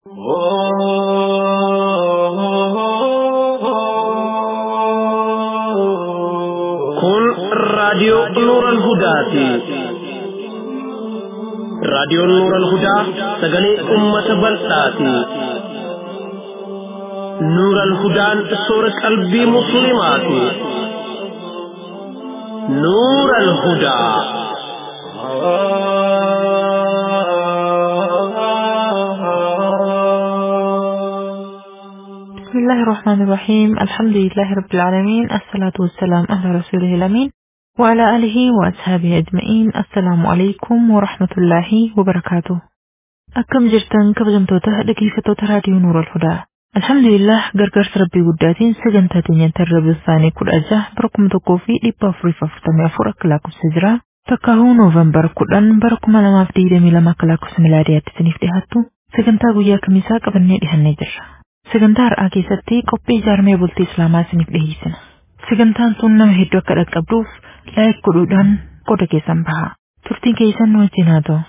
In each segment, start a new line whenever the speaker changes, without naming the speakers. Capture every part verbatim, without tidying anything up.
kun raadiyoo Nuural Hudaati. Raadiyoon Nuural Hudaa sagalee uummata bal'aati. Nuural Hudaan soora qalbii musliimaati. Nuural Hudaa.
بسم الله الرحمن الرحيم الحمد لله رب العالمين الصلاة والسلام على رسوله الأمين وعلى آله وأصحابه أجمعين السلام عليكم ورحمة الله وبركاته أكم جرتن كبجمتوته دقيفتوته راديو نور الهدى الحمد لله غرغر ربي وداتين سجنتاتين ينترب الثاني كل أجه بركم تقوفي لبا فريفا فتمي فرق لاكو سجرا تكاهو نوفمبر كلان بركم لما فتيدة ملما كلاكو سميلاريات تنيف ديهاتو سجنتا قويا كميسا قبلني ديهن نجر Sagantaa har'aa keessatti qophii ijaarmee bultii Islaamaa isiniif dhiyeessina. Sagantaan sun nama hedduu akka dhaqqabduuf laayik godhuudhaan qooda keessan baha. Turtiin keessan nu wajjin haa ta'u.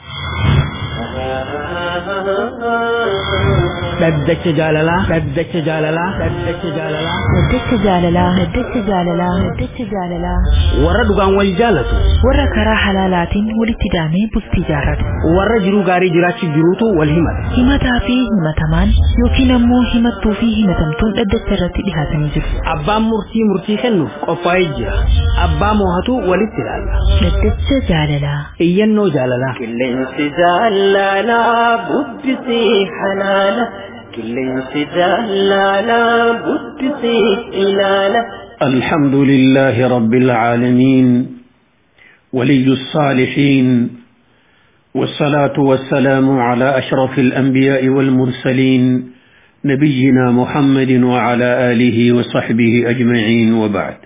Dhaddacha jaalalaa, dhaddacha jaalalaa, dhaddacha jaalalaa,
Dhaddacha jaalalaa, dhaddacha jaalalaa, dhaddacha jaalalaa.
warra dhugaan wal jaalatu,
Warra karaa halaalaatiin walitti hidhamee bultii ijaarratu.
warra jiruu gaarii jiraachuu jiruutu wal himata.
Himataa fi himatamaan yookiin ammoo himattuu fi himatamtuun dhaddacha irratti dhihaatanii jiru.
Abbaan murtii murtii kennuuf qophaa'ee jira. Abbaa moohatu walitti ilaalla.
Dhaddacha jaalalaa.
Iyyannoo jaalalaa.
Qilleensi jaalalaa bubbisii halaala. Qilleensi jaalalaa bubbisii ilaala.
الحمد لله رب العالمين ولي الصالحين والصلاة والسلام على أشرف الأنبياء والمرسلين نبينا محمد وعلى آله وصحبه أجمعين وبعد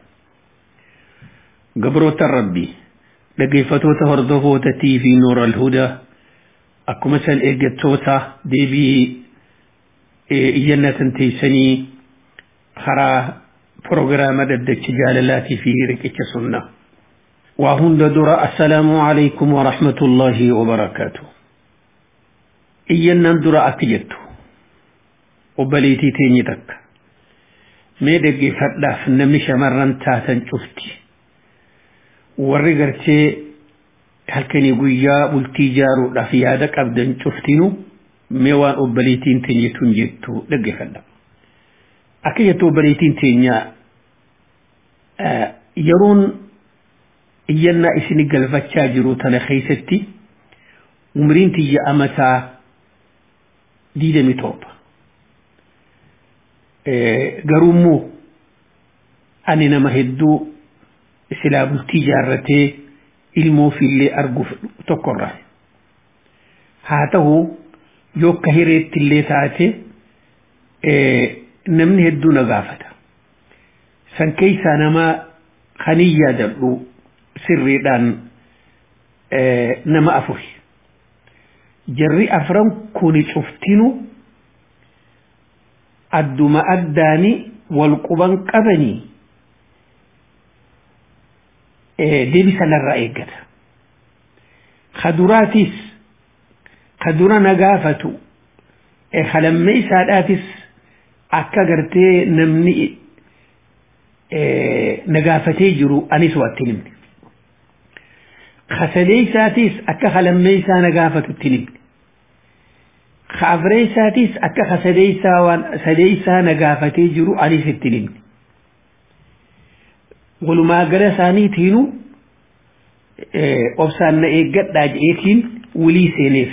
قبروت الربي لقيفتو تهردفو تتي في نور الهدى أكو مثل إيجتوتا دي بي إيجنة تيسني خرا برنامج ددك جاللاتي في ركعة سنة وهند درا السلام عليكم ورحمة الله وبركاته إينا درا أتجت وبليتي تينيتك ميدك فتلاف نمش مرن تاتن شفتي ورقرتي هل كان يقويا والتجار لفيادك أبدا شفتينو ميوان وبليتين تينيتون جتو لقي فلا أكيد وبليتين تينيا آه يرون إينا إسني قلفة شاجرو تنخيستي ومرين تيجي أمتا ديدة ميتوب آه قرومو أننا مهدو سلاب التجارة ilmoo fillee arguuf tokkorra haa ta'u yoo kahireetti illee taate namni hedduu na gaafata san keessaa nama kanii yaadadhu sirriidhaan nama afuri jarri afran kuni cuftinu adduma addaani wal quban qabanii deebii sanarraa eeggata. Kaduraatis kadura nagaafatu halammee isaadhaatis akka gartee namni nagaafatee jiru anis waatti nimne. Kasalee isaatis akka halammee isaa nagaafatu itti nimne. Kaafree isaatis akka kasalee isaa waan sadee isaa nagaafatee jiru anis itti nimne. walumaa gala isaaniitiinu obsaan na eeggadhaa je'eetiin wilii seeneef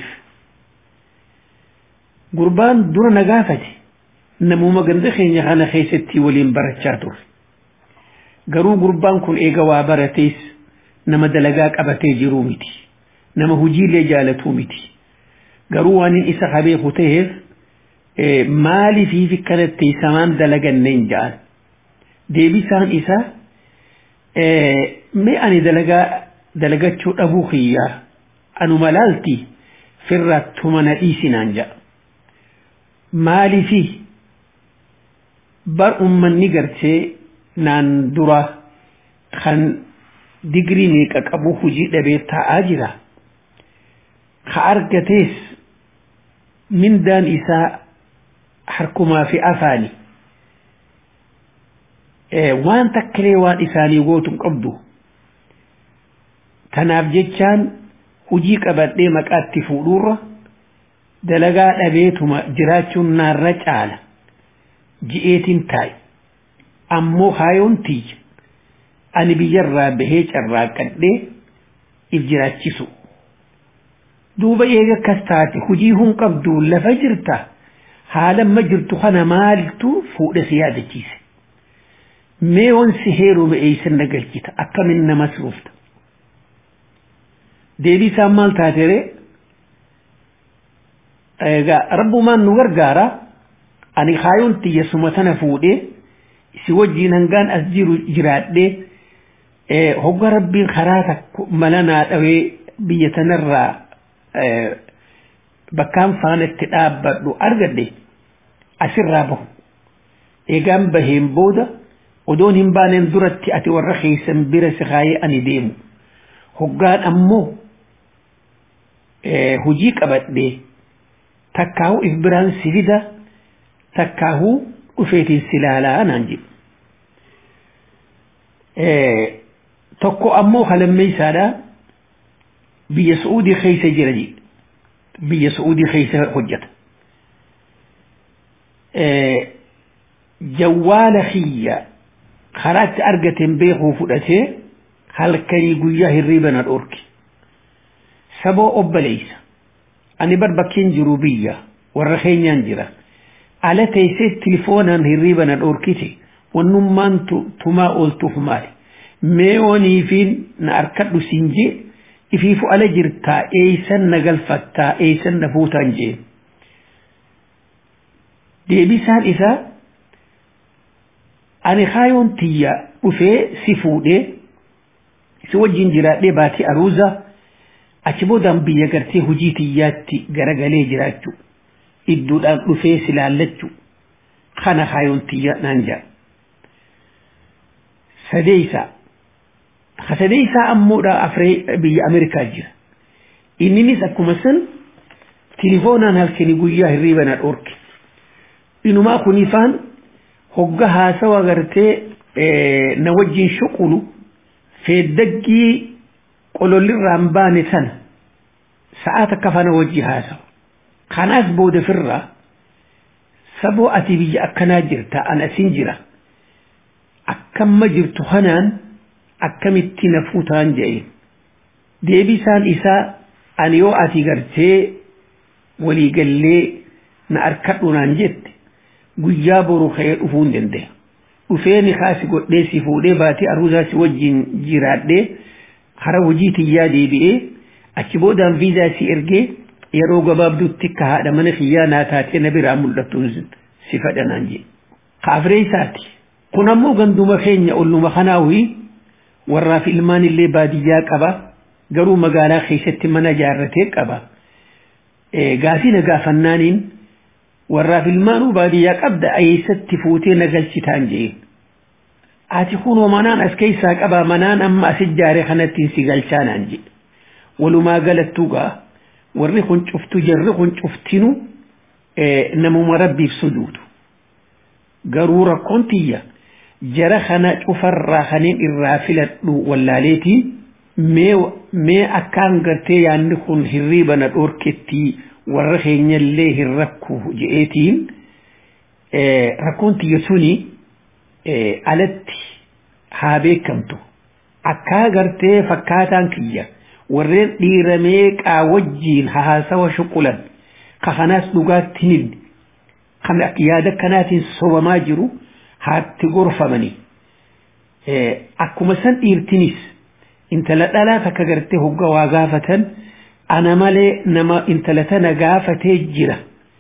gurbaan dura na gaafate namuma ganda keenya kana keessatti waliin barachaa ture garuu gurbaan kun eega waa baratees nama dalagaa qabatee jiruu miti nama hojiilee jaalatuu miti garuu waan isa qabeeku ta'eef maaliif kanatti samaan dalaganneen ja'an deebisaan isaa mee ani dalagaa dalagachuu dhabuu kiyyaa anu malaalti firrattuma na dhiisinaan ja'a maaliifi bar ummanni gartee naan dura kan digrii meeqa qabu hujii dhabee taa'aa jira ka argatees mindaan isaa harkumaa fi afaani waan takkilee waan isaanii gootuun qabdu tanaaf jechaan hujii qabadhee maqaatti fuudhuurra dalagaa dhabeetuma jiraachuun naarra caala ji'eetiin taa'i ammoo haayoon tiyya ani biyyarraa bahee carraaqqadhee if jiraachisu duuba eega akkas taate hujii hun qabdu lafa jirta haalamma jirtu kana maaltu fuudha si yaadachiise mee wansi heeruma eeysan nagalchita akkamin nama suufta deebii isaan maal taatere egaa rabbumaan nu gargaara ani haayoon tiyya suma tana fuudhee si wajjiin hangaan as jiru jiraadhee hogga rabbiin karaa takku mala naa dhawee biyya tanarraa bakkaan faanatti dhaabbadhu argadhe asirraa bahu eegaan baheen booda odoon hin baaneen duratti ati warra keessan bira si kaayee ani deemu hoggaan ammoo hujii qabadhee takkaahu if biraan si fida takkaahu dhufeetiin si laalaa naan jedhu tokko ammoo halammeeysaadha biyya Suudii keessa jira jedhe biyya Suudii keessa hojjeta jawwaala kiyya karaatti argateen beekuu fudhatee halkanii guyyaa hirriiba na dhorki saboo obboleeysa ani bar bakkeen jiru biyya warra keenyaan jira ala teessee tilifoonaan hirriiba na dhorkite wannummaan tumaa ooltuuf maali mee ooniifiin na arkadhu siin jee ifiifu ala jirtaa eeysan na galfattaa eeysan na fuutaan jee deebisaan isaa ani haayoon tiyya dhufee si fuudhee si wajjin jiraadhee baatii aruuza achi boodaan biyya gartee hujii tiyyaatti garagalee jiraachuu idduudhaan dhufee si laallachuu kana haayoon tiyya naan jaa sadeeysaa sadeeysaa ammoodha afree biyya Ameerikaa jira inninis akkuma san tilifoonaan halkanii guyyaa hirriiba na dhorke inumaa kunifaan hogga haasawa gartee na wajjin shuqulu feeddaggii qolollirraan baane sana sa'aata kafana wajji haasawa kanaas booda firraa saboo ati biyya akkanaa jirta an asin jira akkamma jirtu kanaan akkamitti na fuutaan jedheen deebisaan isaa ani yoo ati gartee waliigallee na arkadhu naan jette guyyaa boru ka'ee dhufuu hin danda'a dhufee ni kaasi godhee si fuudhee baatii aruuzaa si wajjin jiraadhee hara hojii tiyyaa deebi'ee achi boodaan viizaa si ergee yeroo gabaabduutti akka haadha mana kiyyaa naa taatee na biraa mul'attuun si fadhanaan jee kaafree isaati kun ammoo ganduma keenya olluma kanaawii warraaf ilmaan illee baadiyyaa qaba garuu magaalaa keessatti mana jaarratee qaba gaafii na gaafannaaniin warraaf ilmaanuu baadiyyaa qabda eessatti fuutee na galchitaan jee ati kunoo manaan as keessaa qabaa manaan amma as ijaare kanattiin si galchaanaan jee walumaa galattuu gaa warri kun cuftu jarri kun cuftinu namuma rabbiif sujuudu garuu rakkoon tiyya jara kana cufarraa kaneen irraa filadhu wallaaleetiin mee akkaan gartee yaanni kun hirriiba na dhorketti warra keenyallee hin rakku je'eetiin rakkoon tiyya suni alatti haa beekamtu akkaa gartee fakkaataan kiyya warreen dhiiramee qaa wajjiin haasawa shuqulan ka kanaas dhugaatti hin kan yaada kanaatiin sobamaa jiru haatti gorfamanii akkuma san dhiirtinis intala dhalaa takka gartee hogga waa gaafatan ana malee nama intala tana gaafatee jira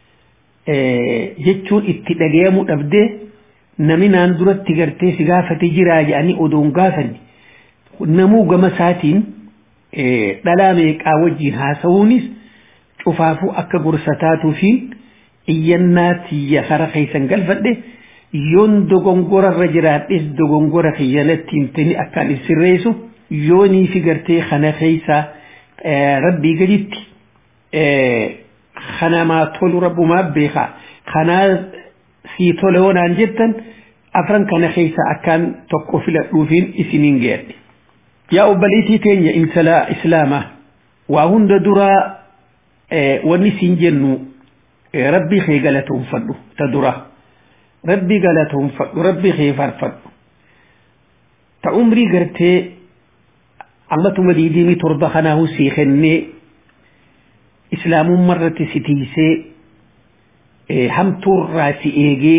jechuun itti dhagayamu dhabdee nami naan duratti gartee si gaafatee jiraa jedhanii odoon gaafanne namuu gama isaatiin dhalaa meeqaa wajjiin haasawuunis cufaafuu akka gorsa taatuu fi iyyannaa tiyya kara keessan galfadhe yoon dogongorarra jiraadhes dogongora kiyyanattiin tani akkaan sirreessu yoonii fi gartee kana keessaa rabbii gaditti خنا ما تول رب ما بيخا خنا سي تولون عن جدا أفرن كان خيسا أكان تقو في الأوفين إسنين جيد يا أبليتي تينيا إن سلا إسلاما وهند درا اه ونسين جنو اه ربي خي غلطهم فدو تدرا ربي غلطهم فدو ربي خي فرفدو تعمري قرتي الله تمديديني ترضى خناه سيخني إسلام مرة ستيسي اه هم تور راسي إيجي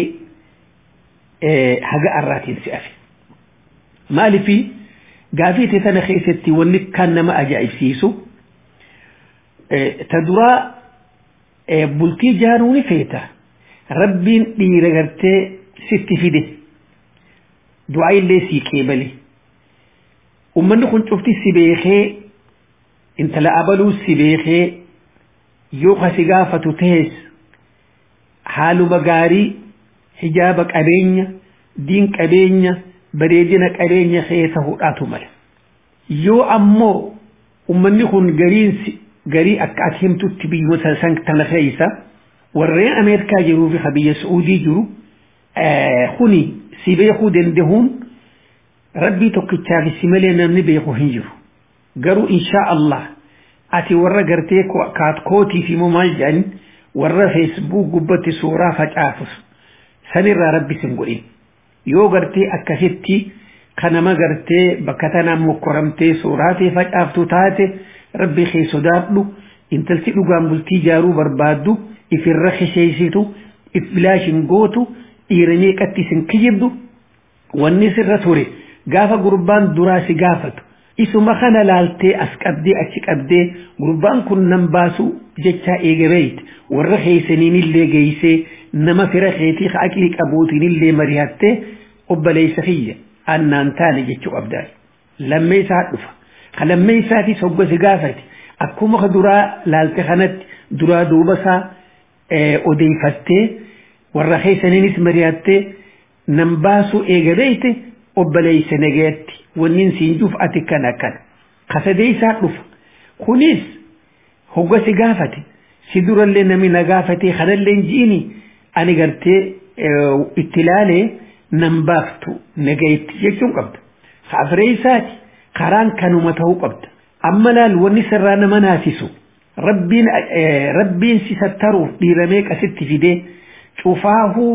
haga arraatiin si afi maalifi gaafii tana keessatti wanni kan nama ajaa'ibsiisu ta duraa bultii jaaruuni feeta rabbiin dhiira gartee sitti fide du'aa illee sii qeebale ummanni kun cufti si beekee intala abaluu si beekee yoo kasi gaafatu tees haaluma gaarii hijaaba qabeenya diin qabeenya bareedina qabeenya keessa hudhaatu mala yoo ammoo ummanni kun gariin garii akka ati himtutti biyyoota san tana keessa warreen ameerikaa jiruu fi biyya suudii jiru kuni si beekuu dandahuun rabbii tokkichaaf si malee namni beeku hin jiru garuu inshaa Allah ati warra gartee kaat kootii fi maal jedhan warra feesbuuk gubbatti suuraa facaafus sanirraa rabbi sin godhin yoo gartee akkasitti kanama gartee bakka tanaan mokkoramtee suuraatii facaaftu taate rabbi kee sodaadhu intalti dhugaan bultii jaaruu barbaaddu ifirra kisheessitu if bilaashin gootu dhiiranii qatti sin kijibdu wanni sirra ture gaafa gurbaan duraa si gaafatu isuma kana laaltee as qabdee achi qabdee gurbaan kun nan baasu jechaa eegabeeyt warra keeysaniin illee geeysee nama fira keetii aqlii qabuutiin illee mari'attee obboleessa kiyya annaan taane jechuu qabdaay lammee isaa dhufa ka lammee isaatis hoggasi gaafate akkuma duraa laalte kanatti duraa duuba isaa odeeyfattee warra keeysaniinis mari'attee nan baasuu eegabeeyte obboleessa nageetti wannin siinjuuf ati kana kana kasadee isaa dhufa kunis hoggasi gaafate si durallee namni na gaafate kanallee jiini ani gartee ittilaalee nan baaftu nageetti jechuun qabda afree isaati karaan kanuma ta'uu qabda amma laal wanni sirraa nama naasisu rabbiin rabbiin si sattaruuf dhiiramee qasitti fidee cufaahuu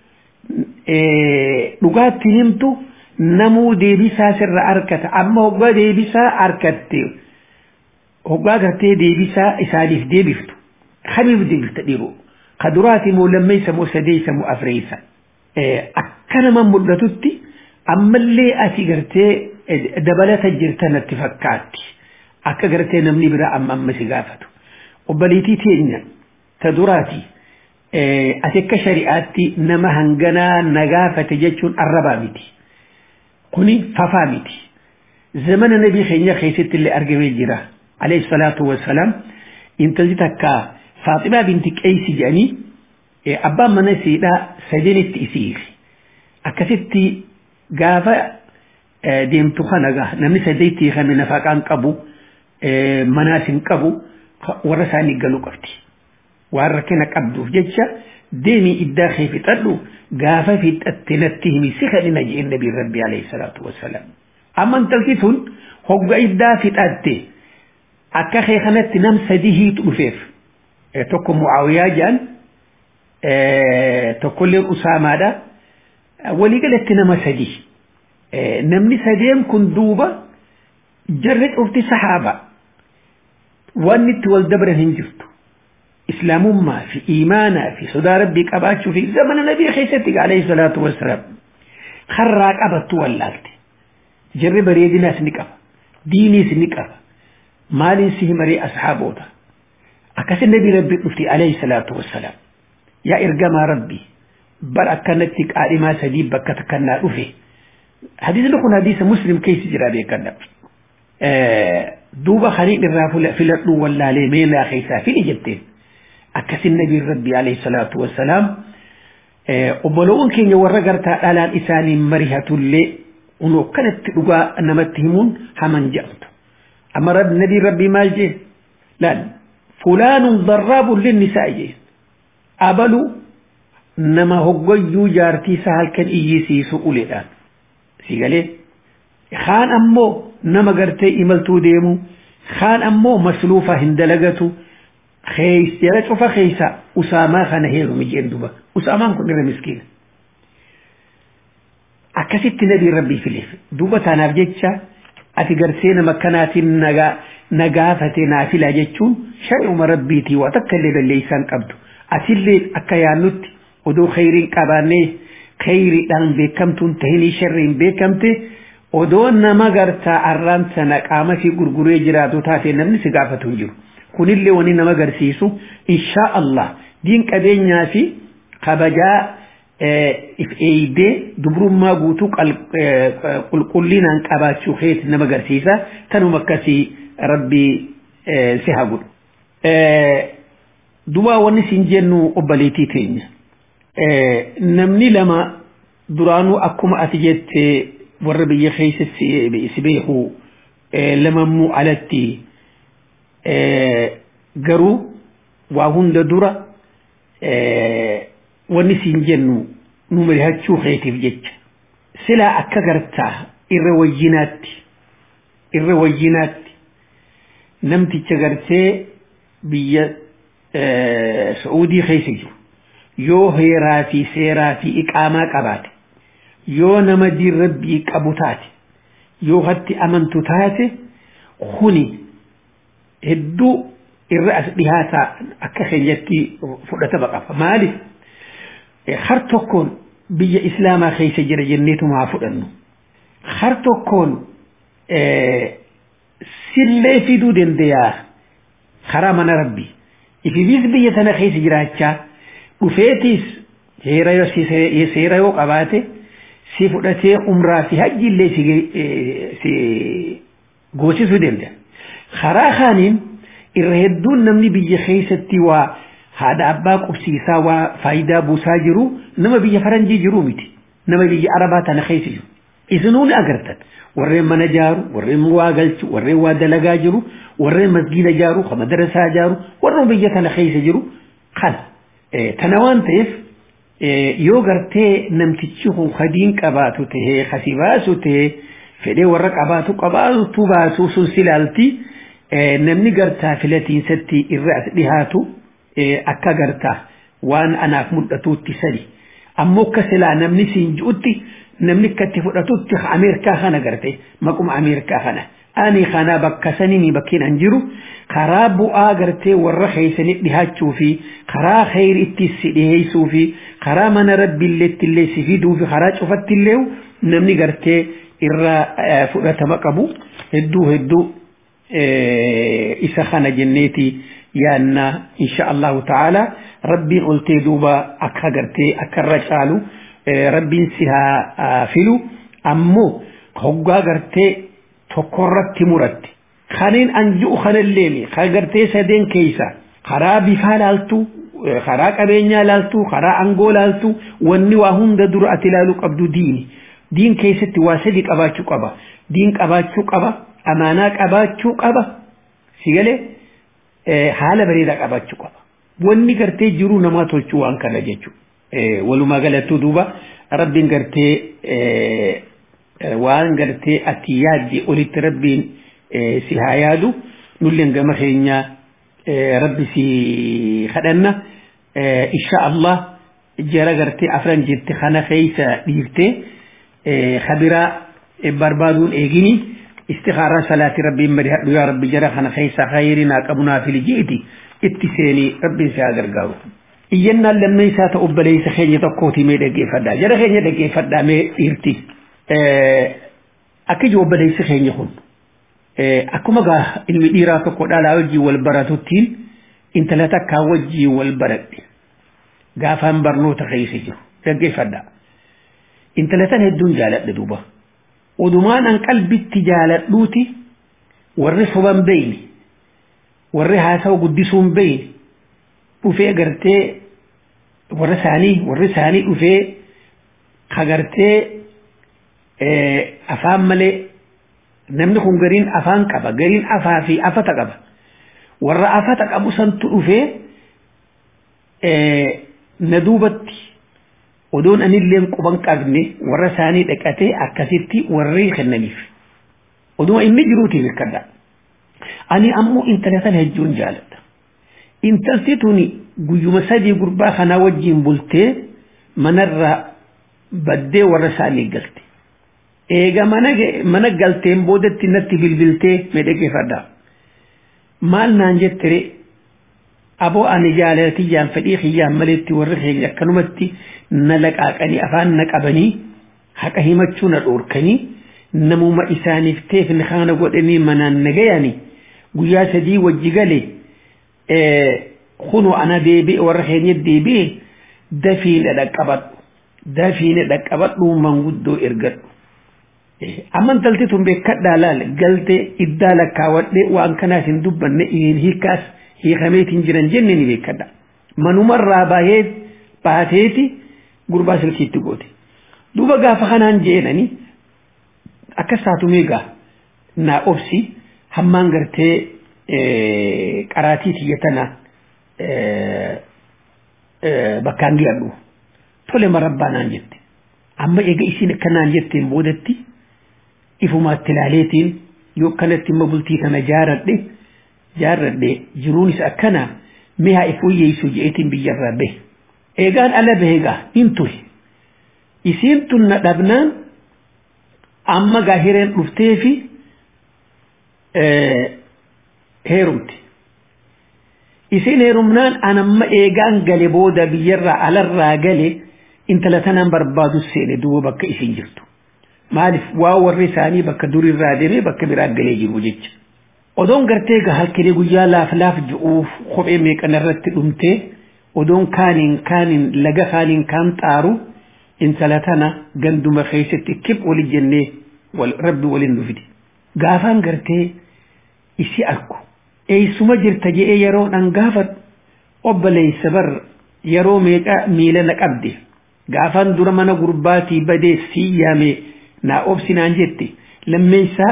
dhugaatti himtu namuu deebisaa sirra arkata amma hoggaa deebisaa arkatte hoggaa gartee deebisaa isaaniif deebiftu kamiif deebifta dhiiroo kaduraati moo lammeessa moo sadeessa moo afreessa akka nama mul'atutti ammallee ati gartee dabalata jirta natti fakkaatti akka gartee namni biraa amma amma si gaafatu obbaliitii teenya ta duraati ati akka shari'aatti nama hanganaa na gaafate jechuun arrabaa miti kuni fafaa miti zamana nabii keenya keessatti illee argamee jira alayhi salaatu wassalaam intalli takka Faaximaa binti Qeeysi jedhanii abbaan mana siidhaa sadenitti isiif akkasitti gaafa deemtu kana gaa namni sadeetti kan nafaqaan qabu manaas hin qabu warra isaanii galuu qabdi waan rakkina qabduuf jecha deemii iddaa kee fixadhu gaafa fixatte natti himi si kadhina jeen nabii rabbi alayhi salaatu wassalaam amma intalti tun hogga iddaa fixatte akka kee kanatti nam sadihiitu dhufeef tokko Muawiyaa jedhan tokkollee Usaamaadha walii galatti nama sadii namni sadeen kun duuba jarri cufti sahaaba waan itti wal dabran hin jirtu islaamummaa fi iimaanaa fi sodaa rabbii qabaachuu fi zamana nabii keessatti alayhi salaatu wassalaam kharraa qabattu wallaalte jarri bareedinaas ni qaba diiniis ni qaba maaliin si himaree asxaaboota akkasin nabii rabbii dhufti alayhi salaatu wassalaam yaa ergamaa rabbii bar akkanatti qaadhimaa sadii bakka takkannaa dhufe hadiisni kun hadiisa muslim keessa jira beekadha duuba khaliil irraa filadhu wallaalee meelaa keessaa fili jetteen akkasin nabii rabbii alayhi salaatu wassalaam obboloon keenya warra gartaa dhalaan isaanii marihatullee unoo kanatti dhugaa namatti himuun haman jedhamtu amma nabii rabbii maal jee laal فلان ضراب للنساء أبلو نما هقوي جارتي سهل كان إيسي سؤولي الآن سيقالي خان أمو نما قرتي إملتو ديمو خان أمو مسلوفة هندلقتو خيس يرجع فخيسا أسامة خانهيرو مجين دوبا أسامة كنير مسكين أكسيت نبي ربي في الليف دوبا تاناف جيتشا أتي قرسينا مكانات نغا نغافة نافلة جيتشون شيء مربيتي وتكلم الليسان قبدو أتي الليل أكيانوت ودو خيرين قباني خيري دان بكمتون تهيني شرين بكمتي ودو نما قرتا أران سنك آمسي قرقوري جراتو تاتي نمني سقافتو جرو كن اللي وني نما قرسيسو إن شاء الله دين كبين ناسي خبجا if eide dubru ma gutu qul qullina an qabachu khayt nama garsiisa tanu makkasi rabbi sihagul duba woni sinjennu obaliti teenya namni lama duranu akuma atijette warra biya khaysati isbihu lama mu alati garu wa hunda dura wani sinjennu numeri hachuu khaytiif jecha sila akka gartaa irra wajjinaatti irra wajjinaatti namticha gartee biyya Saudi khaysa jiru yoo heeraa fi seeraa fi iqaamaa qabaate yoo nama diin rabbii qabu taate yoo hatti amantu taate kuni hedduu irra as dhihaataa akka keenyatti fudhatama qaba maaliif خرتكون بيا إسلاما خيس جرى جنيتو ما فدنو خرتكون اه سلة في دودن ديا خرامنا ربي إفي بيز بيا تنا خيس جرى وفيتيس هيرا يو سيرا يو قباتي سيفودتي عمره في حج اللي سي سي غوشي سودن ديا خرا خانين الرهدون نمني بيا خيستي و هذا أباك أبسيسا وفايدة بوساجرو نما بيجي فرنجي جروميتي نما بيجي عربات أنا خيسجو إذنون أقرتت ورين منجارو ورين مواقلتو ورين وادلقا جرو ورين مسجيل جارو خمدرسا جارو ورين بيجي أنا خيسجرو خل اه تنوان تيف اه يوغرتي نمتشوخو خدين كباتو تهي خسيباسو تهي فدي ورق أباتو قباتو باتو سلسلالتي اه نمني قرتا فلتين ستي الرأس بهاتو akka garta waan anaaf mudhatuutti sadi ammoo kasila namni sinjuutti namni katti fudhatuutti Ameerikaa kana garte maquma Ameerikaa kana ani kana bakka sanini bakkin anjiru karaa bu'aa garte warra khaysani dhihaachuu fi karaa khayr itti sidheeysuu fi karaa mana rabbiille illee sifiduu fi karaa cufatti illee namni garte irra fudhatama qabu hedduu hedduu isa kana jenneeti يانا إن شاء الله تعالى ربي قلت دوبا أكا قرتي أكا رجالو ربي سها فيلو أمو هقا قرتي تقررت مرت خانين أنجو خان الليمي خا قرتي سدين كيسا خرا بفال ألتو خرا كبينيا لالتو خرا أنغو لالتو واني واهم دا در أتلالو قبدو ديني دين كيسة تواسدك أباچو قبا دين أباچو قبا أماناك أباچو قبا سيغلي حالة بريدة قبضتشو قبا واني قرتي جرو نما تلچو انكا لجيچو ولما قلتو دوبا ربي قرتي وان قرتي اتياد دي قلت ربي سيهايادو نولين قمخينيا ربي سي خدنا ان شاء الله جرى قرتي افران جرتي خانا خيسا ديرتي خبرا بربادون ايجيني استخارة صلاة ربي مريح يا ربي جرى خنا خيسا خيرنا قبنا في الجيتي اتسيني ربي ساغر قاو إينا لما يسات أبليس خيني تقوتي ميدقي فدا جرى خيني دقي فدا مي إرتي أكيد أبليس خيني خون أكو مغا المديرة تقول على وجي والبرات التين انت لا تكا وجي والبرات غافان برنو تخيسي دقي فدا انت لا تنهدون جالت دوبا ودمان أن قلبي التجالة لوتي والرصبا بيني والرهاسة وقدسون بيني وفي قرتي والرساني والرساني وفي خقرتي أفام ملي نمنكم قرين أفان قبا قرين أفا في أفتا قبا warra afata qabu santu dhufee na duubatti odoon anilleen quban qabne warra isaanii dhaqatee akkasitti warri kennaniif oduma inni jiruutii beekadha ani ammoo intala sana hejuun jaaladha intalti tuni guyyuma sadii gurbaa kana wajjiin bultee manarraa baddee warra isaanii galte eega mana mana galteen boodatti natti bilbiltee medhegeeffadha maal naan jettere aboo ani jaalati jaan fedhii xiyyaan maletti warri keenya akkanumatti na laqaaqanii afaan na qabanii haqa himachuu na dhoorkanii namuma isaaniif teefni kana godhanii manaan nagayani guyyaa sadii wajji gale kunu ana deebi'e warra keenya deebi'e dafiina dhaqqabadhu dafiina dhaqqabadhu manguddoo ergadhu amman talti tun beekadhaa laal galte iddaa lakkaawwadhe waan kanaas hin dubbanne iin hiikaas hiikameetiin jiran jenne ni beekadha manumarraa baay'ee baateeti gurbaa silkiitti goote duuba gaafa kanaan jeenani akka saatu meegaa naa obsi hammaan gartee qaraatii tiyyatana bakkaan giyadhu tole marabbaa naan jette amma eega isiin akkanaan jetteen boodatti ifumaatti ilaaleetiin yoo kanatti imma bultii kana jaaradhe jaaradhe jiruunis akkana mi'a ifuyyeessu jeetiin biyyarraa bahe eegaan ala baheegaa hin ture isiin tun na dhabnaan amma gaahireen dhuftee fi heerumti isiin heerumnaan anamma eegaan gale booda biyyarraa alarraa gale intala tanaan barbaadu seene duuba bakka isiin jirtu maaliif waa warri isaanii bakka durirraa deemee bakka biraa galee jiru jecha odoon gartee halkanii guyyaa laaf laaf ju'uuf kophee meeqanarratti dhumtee odoon kaaniin kaaniin laga kaaniin kaan xaaru intala tana ganduma keessatti kib wali jennee rabbi waliin nu fide gaafaan gartee isi arku eeysuma jirta je'ee yeroo dhan gaafadhu obboleessa bar yeroo meeqa miila na qabde gaafaan dura mana gurbaatii badee sii yaame naa obsinaan jette lammeessaa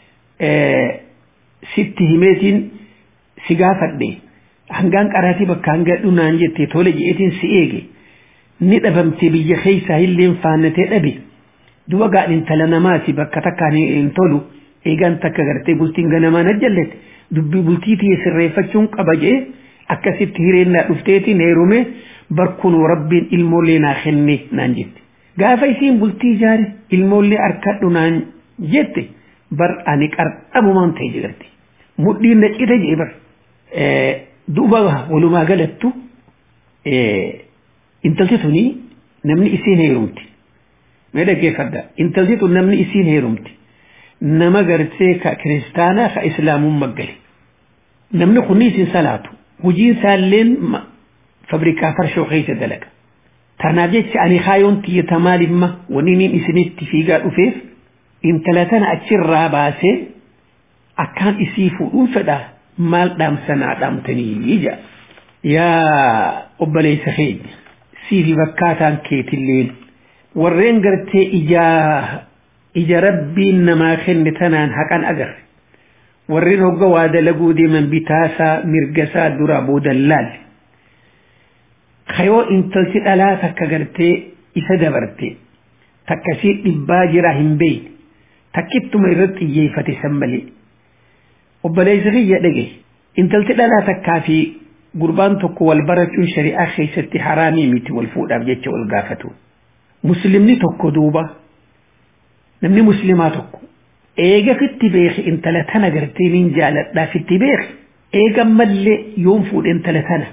sitti himeetiin si gaafadhe hangaan qaraatii bakka hanga dhunaan jette tole je'eetiin si eege ni dhabamte biyya keessaa illeen faannatee dhabe duba gaadhin intala namaati bakka takkaan hin tolu eegaan takka gartee bultiin ganamaan ajjallete dubbii bultiitii sirreeffachuun qaba je'e akkasitti hireennaa dhufteetiin heerume barkunu rabbiin ilmoollee naa kenne naan jette gaafa isiin bultii jaare ilmoollee harkadhu naan jette bar ani qarxabumaan ta'e jirti mudhiin na cite jee bar duuba walumaa galattu intalti tuni namni isiin heerumti mee dhaggeeffadha intalti tun namni isiin heerumti nama gartee ka kiristaanaa ka islaamummaa gale namni kunni isin salaatu hojiin isaalleen fabrikaa farshoo keessa dalaga tanaaf jecha ani kaayoon tiyyata maalimma waniin isinitti fiigaa dhufeef intala tana achirraa baasee akkaan isii fuudhuun fedha maal dhaamsanaa dhaamtanii ija yaa obboleessa keenya siifi bakkaataan keetilleen warreen gartee ijaa ija rabbiin namaa kenne tanaan haqan agarre warreen hogga waa dalaguu deeman bitaasaa mirgasaa dura boodan laalle kayoo intalti dhalaa takka gartee isa dabarte takkasii dhibbaa jira hin beeyne takkittuma irratti xiyyeeffate san malee obboleessa kiyya dhage intalti dhalaa takkaa fi gurbaan tokko wal barachuun shari'aa keessatti haraamii miti wal fuudhaaf jecha wal gaafatu muslimni tokko duuba namni muslimaa tokko eega fitti beeki intala tana gartee nin jaaladhaa fitti beeki eega mallee yoon fuudhe intala tana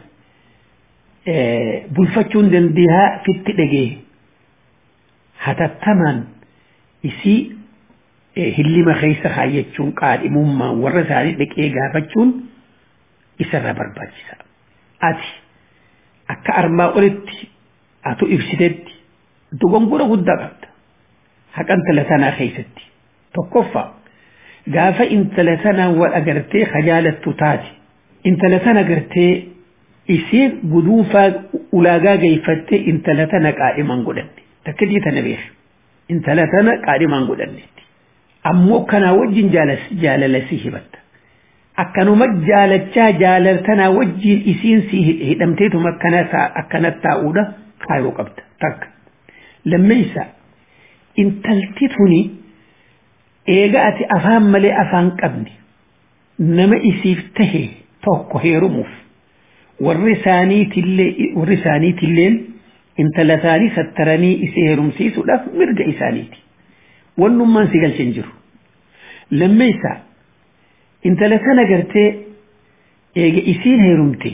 bulfachuun dandeehaa fitti dhagee hatattamaan isii hillima keessa kaayyachuun qaadhimummaan warra isaanii dhaqee gaafachuun isarra barbaachisa ati akka armaa olitti atu ibsitetti dogongora guddaa qabda haqa intala tanaa keessatti tokkoffaa gaafa intala tanaa wal agartee kajaalattu taate intala tana agartee isii guduunfaa ulaagaa geeffattee intala tana qaadhimaan godhanne takkidii tana beeku intala tana qaadhimaan godhannetti ammoo kanaa wajjin jaalala si hibatta akkanuma jaalachaa jaalaltanaa wajjiin isiin si hidhamteetuma akkanatti taa'uudha kaayoo qabda takka lammeessa intalti tuni eega ati afaan malee afaan qabni nama isiif tahe tokko heerumuuf warri isaaniitillee warri isaaniitilleen intala isaanii sattaranii isii heerumsiisuudhaaf mirga isaaniiti wannummaan si galchin jiru lammeessa intala sana gartee eega isiin heerumte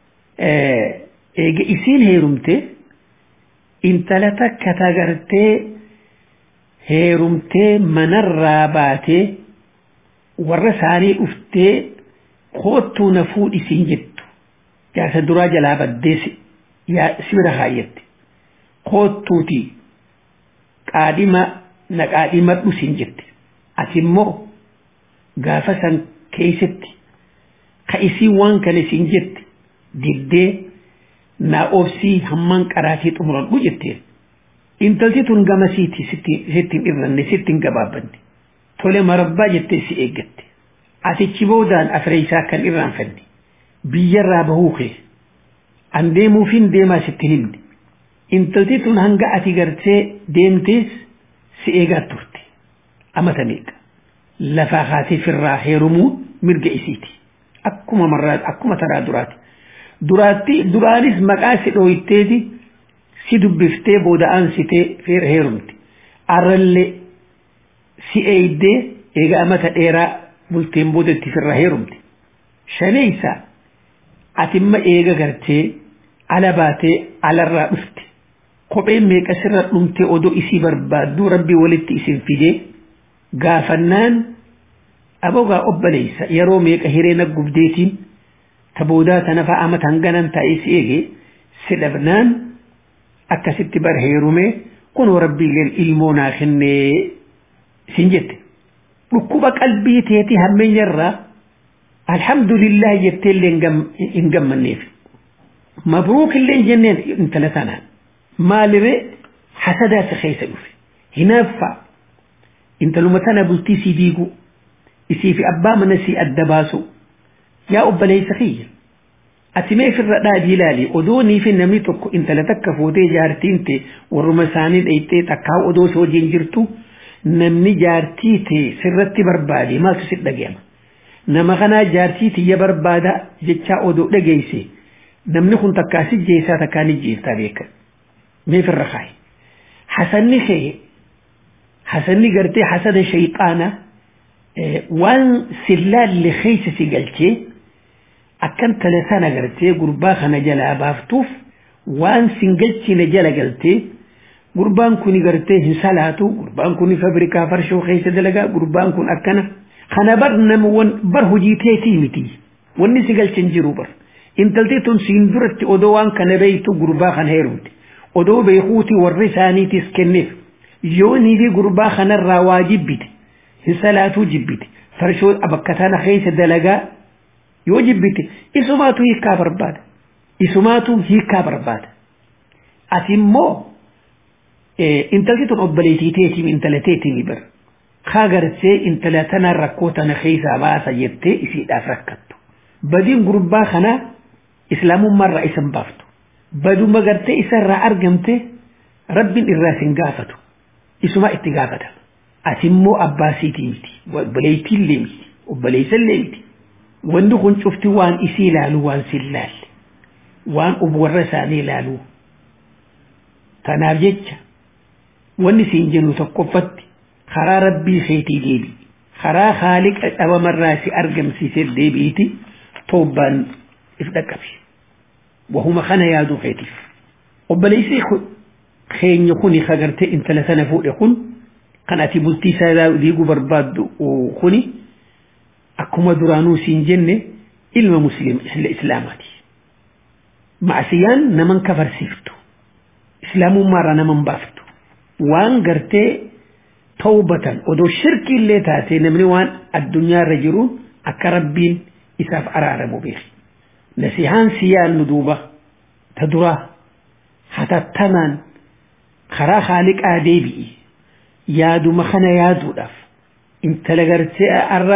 eega isiin heerumte intala takka tagartee heerumtee manarraa baatee warra isaanii dhuftee koottuu na fuudhisiin jettu jaarsa duraa jalaa baddee si bira kaayyatti koottuuti qaadhima na qaadhimadhu siin jette ati immoo gaafa san keessatti ka isii waan kana siin jette diddee naa obsii hammaan qaraatii xumuradhu jettee intalti tun gamasiiti sittiin irranne sittiin gabaabbanne tole marabbaa jettee si eeggatte atichi boodaan afreeysaa kan irraanfanne biyyarraa bahuu kee an deemuufin deemaa sittiin himne intalti tun hanga ati gartee deemtees si eegaa turte amata meeqa lafaa kaatee firraa heerumuu mirga isiiti akkuma marraa akkuma taraa duraati duraatti duraanis maqaa si dhooyitteeti si dubbiftee booda aansitee feera heerumte arrallee si eeydee eega amata dheeraa bulteen boodatti firraa heerumte shaneeysa atimma eega gartee ala baatee alarraa dhufte kopheen meeqa sirra dhumte odoo isii barbaaddu rabbii walitti isin fidee gaafannaan abogaa obboleessa yeroo meeqa hireena gubdeetiin taboodaa tana fa'a amata hanganan taa'ee si eege si dhabnaan akkasitti bar heerume kunoo rabbiileen ilmoo naa kennee sin jette dhukkuba qalbii teeti hammeenyarraa alhamdulillah jetteellee hin gammanneef mabruuk illee jenneen intala tanaan maalire hasadaa si keessa dhufe hinaaffaa intaluma tana bultii si diigu isii fi abbaa mana si adda baasu yaa obboleessa kiyya ati mee firra dhaadii ilaali odoo nii fi namni tokko intala takka fuutee jaartiin te warruma isaanii dhayxee takkaa odoo si wajjin jirtu namni jaartii te sirratti barbaade maaltu si dhagayama nama kanaa jaartii tiyya barbaada jechaa odoo dhageeyse namni kun takkaa si jeessaa takkaa ni jeestaa beeka mee firra kaayi hasanni kee hasanni gartee hasada shayxaana waan sillaalli keessa si galchee akkan tana sana gartee gurbaa kana jalaa baaftuuf waan sin galchine jala galtee gurbaan kuni gartee hin salaatu gurbaan kuni fabrikaa farshoo keessa dalagaa gurbaan kun akkana kana bar nama bar hojii teetii miti wanni si galchin jiru bar intalti tun siin duratti odoo waan kana beeytu gurbaa kana heerumte odoo beekuuti warri isaaniitis kenneef yoo niifi gurbaa kanarraa waa jibbite hin salaatuu jibbite farshoo abakkataana keessa dalagaa yoo jibbite isumaatu hiikaa barbaada isumaatu hiikaa barbaada ati immoo intalti tun obboleetii teetiin intala teetiin bar kaa gartee intala tanaan rakkoo tana keessaa baasa jettee isiidhaaf rakkattu badiin gurbaa kanaa islaamummaarraa isan baaftu baduma gartee isarraa argamte rabbiin irraa sin gaafatu isuma itti gaafata ati immoo abbaasiitii miti obboleettiillee miti obboleessallee miti wanni kun cufti waan isii ilaalu waan si ilaalle waan warra isaanii ilaalu tanaaf jecha wanni siin jennu tokkoffatti karaa rabbii keetii deebi karaa haaliqa dhabamarraa si argamsiisee deebiiti toobbaan if dhaqqabi wahuma kana yaaduu keetiif obboleessi keenya kuni kagartee intala sana fuudhe kun kan ati bultii isaa diiguu barbaaddu kuni akkuma duraanuu siin jenne ilma muslim islaamaati maasiyaan naman kafarsiiftu islaamummaarraa naman baaftu waan gartee tawbatan odoo shirki illee taate namni waan addunyaarra jiruun akka rabbiin isaaf araaramu beeki nasihaan siyaan nu duuba ta duraa hatattamaan karaa haaliqaa deebi'i yaaduma kana yaaduudhaaf intala gartee arra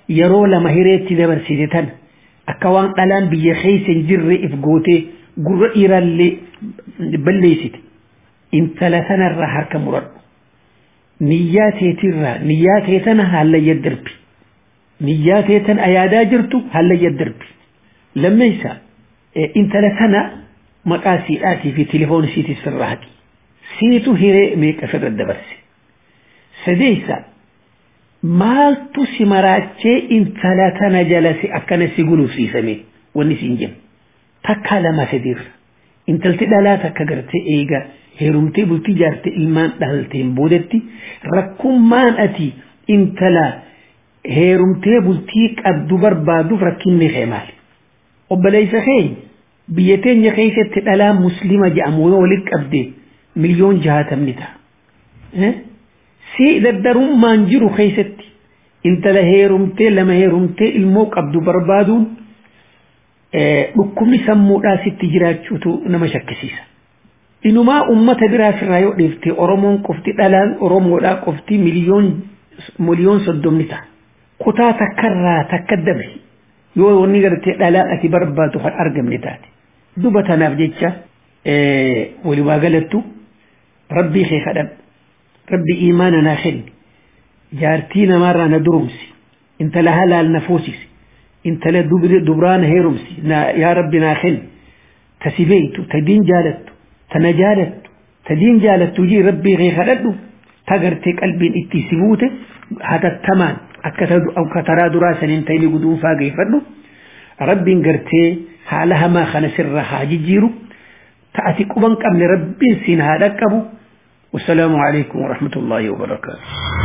yeroo lama hireetti dabarsite tan akka waan dhalaan biyya keeysan jirre if goote gurra dhiirallee balleessite intala sanarra harka muradhu niyyaa teetirraa niyyaa teetana haala yaddarbi niyyaa teetan ayaadaa jirtu haala yaddarbi lammeessa intala sana maqaa siidhaatii fi telefoon siitis sirraa haqi siitu hiree meeqa firra dabarse sadeessa maaltu si maraachee intala tana jalasi akkana si guluufsiisame wanni siin jennu takkaa lama sadiirra intalti dhalaa takka gartee eega heerumtee bultii jaartee ilmaan dhalteen boodetti rakkummaan ati intala heerumtee bultii qabdu barbaaduuf rakkinni kee maali obboleessa keenya biyya teenya keessatti dhalaa muslima jedhamu yoo walitti qabde miliyoon jaatamni ta'a si daddarummaan jiru keessatti intala heerumtee lama heerumtee ilmoo qabdu barbaaduun dhukkubni sammuudhaa sitti jiraachuutu nama shakkisiisa. Inumaa ummata biraa firraa yoo dhiifte Oromoon qofti dhalaan Oromoodhaa qofti miliyoon miliyoon soddomni ta'a. Kutaa takkarraa takka dabre yoo wanni gartee dhalaan ati barbaadu kan argamne taate. Duba tanaaf jecha walumaa galattu rabbii kee kadhadhu. Rabbi iimaana naa kenni. Jaartii namaarraa na durumsi. Intala halaal na fuusisi. Intala dubraan heerumsi. Yaa Rabbi naa kenni. Tasibeytu tadiin jaalattu. Tana jaalattu. Tadiin jaalattu jii rabbii kee kadhadhu. Tagartee qalbiin itti si buute hatattamaan akka taraa duraa saniin ta'ini guduunfaa geeffadhu. Rabbiin gartee haala hamaa kana sirra haa jijjiiru. Ta'ati quban qabne rabbiin siin haa dhaqqabu. والسلام عليكم ورحمة الله وبركاته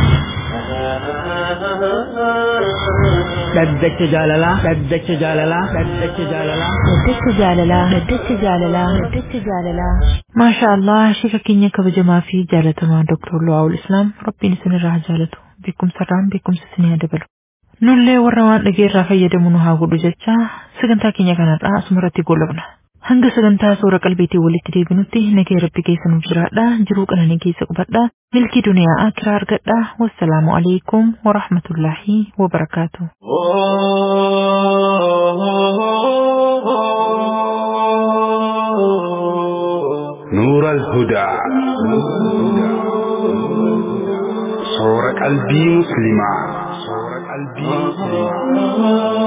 ددك جاللا ددك جاللا ددك جاللا
ددك جاللا ددك جاللا ددك جاللا ما شاء الله شيخ كينيا كبجما في جالتنا دكتور لواء الإسلام ربي نسن الراه جالته بكم سران بكم سسنيا دبلو نولي ورمان لغير رافا يدمونو هاقودو جتشا سغنتا كينيا كانت آسمرتي قولبنا hanga sagantaa suura qalbiitii walitti deebinutti nagee rabbi keessa nuuf jiraadha jiruu qananii keessa qubadha milkii duniyaa akiraa argadha wassalaamu alaikum warahmatullaahi wabarakaatu
نور الهدى صورة قلبي مسلمة صورة قلبي مسلمة